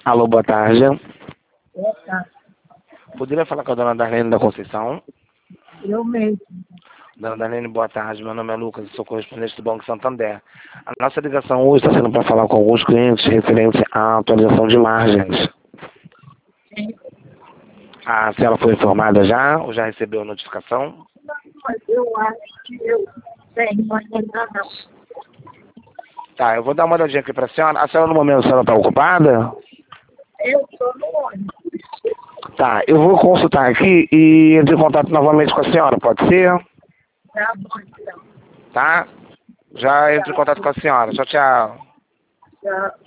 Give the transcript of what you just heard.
Alô, boa tarde. Boa tarde. Poderia falar com a dona Darlene da Conceição? Eu mesmo. Dona Darlene, boa tarde. Meu nome é Lucas e sou correspondente do Banco Santander. A nossa ligação hoje está sendo para falar com alguns clientes referente à atualização de margens. Sim. A senhora foi informada já ou já recebeu a notificação? Não, mas eu acho que eu tenho, mas ainda não. Tá, eu vou dar uma olhadinha aqui para a senhora. A senhora no momento está ocupada? Eu estou no ônibus. Tá, eu vou consultar aqui e entrar em contato novamente com a senhora, pode ser? Tá bom, então. Tá? Já entro em contato com a senhora. Tchau, tchau. Tchau.